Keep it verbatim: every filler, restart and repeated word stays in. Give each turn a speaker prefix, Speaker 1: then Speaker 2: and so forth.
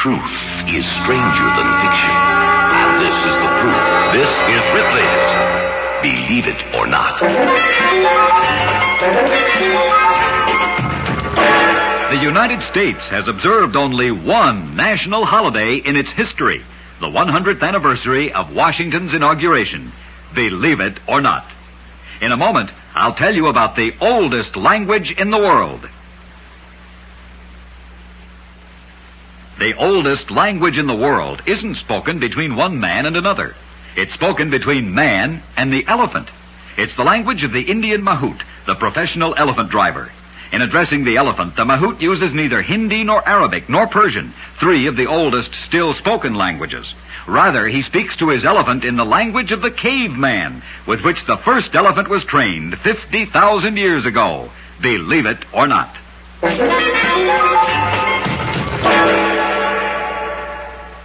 Speaker 1: Truth is stranger than fiction. And this is the proof. This is Ripley's Believe It or Not.
Speaker 2: The United States has observed only one national holiday in its history, the one hundredth anniversary of Washington's inauguration. Believe it or not. In a moment, I'll tell you about the oldest language in the world. The oldest language in the world isn't spoken between one man and another. It's spoken between man and the elephant. It's the language of the Indian Mahout, the professional elephant driver. In addressing the elephant, the Mahout uses neither Hindi nor Arabic nor Persian, three of the oldest still spoken languages. Rather, he speaks to his elephant in the language of the caveman, with which the first elephant was trained fifty thousand years ago. Believe it or not.